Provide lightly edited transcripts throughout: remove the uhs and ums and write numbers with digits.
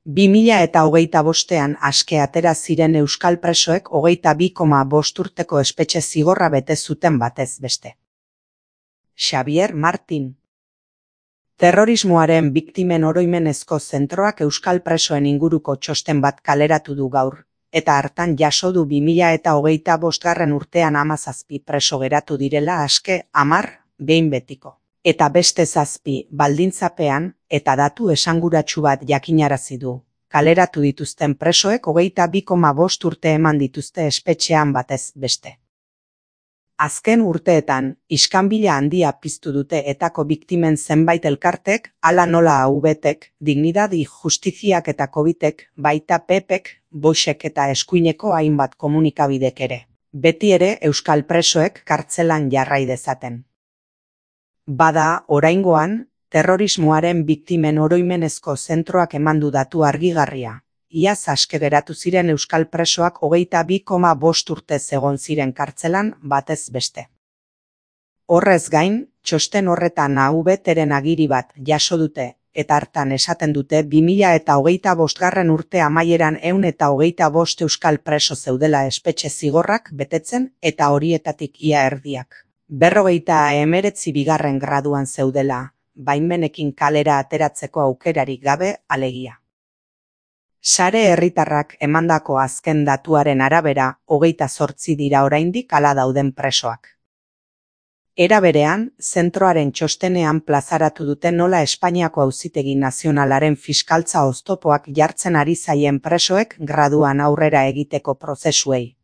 2025ean aske atera ziren euskal presoek 22,5 urteko espetxe zigorra bete zuten batez beste. Xabier Martin. Terrorismoaren biktimen oroimenezko zentroak euskal presoen inguruko txosten bat kaleratu du gaur, eta hartan jaso du 2025 urtean 17 preso geratu direla aske 10 behin betiko. Eta beste 7 baldintzapean, eta datu esanguratsu bat jakinarazi du. Kaleratu dituzten presoek 22,5 urte eman dituzte espetxean batez beste. Azken urteetan, iskanbila handia piztu dute etako biktimen zenbait elkartek, hala nola AVtek, Dignidad y Justiziak eta Covitek, baita PPek, Voxek eta eskuineko hainbat komunikabidek ere. Beti ere euskal presoek kartzelan jarrai dezaten. Bada, oraingoan, terrorismoaren biktimen oroimenezko zentroak emandu datu argigarria. Iaz aske geratu ziren euskal presoak 22,5 urte egon ziren kartzelan batez beste. Horrez gain, txosten horretan AVteren agiri bat jaso dute, eta hartan esaten dute 2025 urte amaieran 125 euskal preso zeudela espetxe zigorrak betetzen eta horietatik ia erdiak. 59 bigarren graduan zeudela, baimenekin kalera ateratzeko aukerarik gabe alegia. Sare herritarrak emandako azken datuaren arabera 28 dira oraindik hala dauden presoak. Era berean, zentroaren txostenean plazaratu dute nola Espainiako Auzitegi Nazionalaren fiskaltza oztopoak jartzen ari zaien presoek graduan aurrera egiteko prozesuei.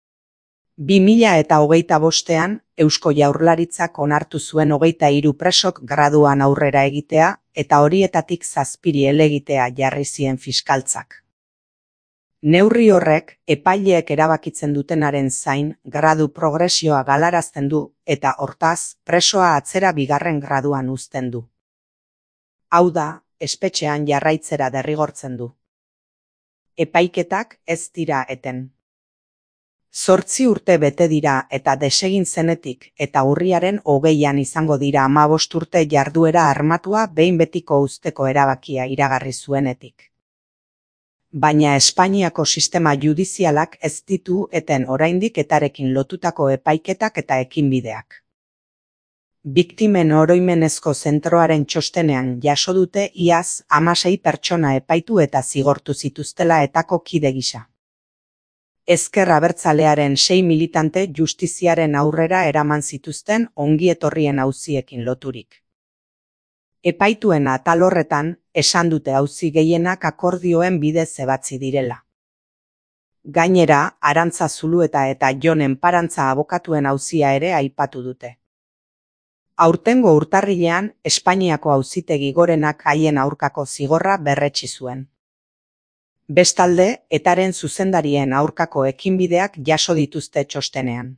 2025ean, Eusko Jaurlaritzak onartu zuen 23 presok graduan aurrera egitea eta horietatik 7 helegitea jarri zien fiskaltzak. Neurri horrek, epaileek erabakitzen dutenaren zain, gradu progresioa galarazten du eta hortaz, presoa atzera bigarren graduan uzten du. Hau da, espetxean jarraitzera derrigortzen du. Epaiketak ez dira eten. 8 urte bete dira eta desegin zenetik eta urriaren 20an izango dira 15 urte jarduera armatua behin betiko uzteko erabakia iragarri zuenetik. Baina Espainiako sistema judizialak ez ditu eten oraindik etarekin lotutako epaiketak eta ekinbideak. Biktimen oroimenezko zentroaren txostenean jaso dute iaz 16 pertsona epaitu eta zigortu zituztela etako kide gisa. Ezker Abertzalearen 6 militante justiziaren aurrera eraman zituzten ongietorrien auziekin loturik. Epaituen atal horretan, esan dute auzi gehienak akordioen bidez ebatzi direla. Gainera, Arantza Zulueta eta Jon Enparantza abokatuen auzia ere aipatu dute. Aurtengo urtarrilean, Espainiako Auzitegi Gorenak haien aurkako zigorra berretsi zuen. Bestalde, etaren zuzendarien aurkako ekinbideak jaso dituzte txostenean.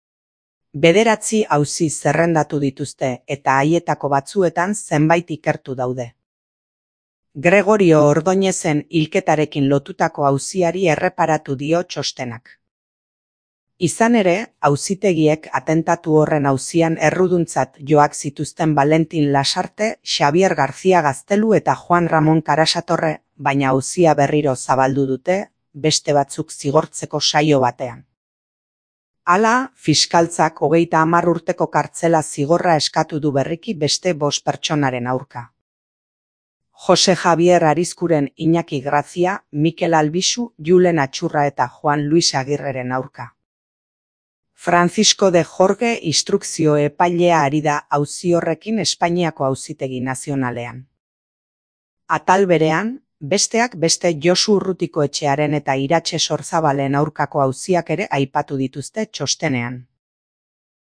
9 auzi zerrendatu dituzte eta haietako batzuetan zenbait ikertu daude. Gregorio Ordoñezen hilketarekin lotutako auziari erreparatu dio txostenak. Izan ere, auzitegiek atentatu horren auzian erruduntzat joak zituzten Valentin Lasarte, Xabier García Gaztelu eta Juan Ramon Karasatorre, baina auzia berriro zabaldu dute, beste batzuk zigortzeko saio batean. Hala, fiskaltzak 30 urteko kartzela zigorra eskatu du berriki beste 5 pertsonaren aurka. Jose Javier Arizkuren Iñaki Grazia, Mikel Albizu, Julen Atxurra eta Juan Luis Agirreren aurka. Francisco de Jorge instrukzio epailea ari da auzi horrekin Espainiako Auzitegi Nazionalean. Atal berean, besteak beste Josu Urrutiko etxearen eta Iratxe Sorzabalen aurkako auziak ere aipatu dituzte txostenean.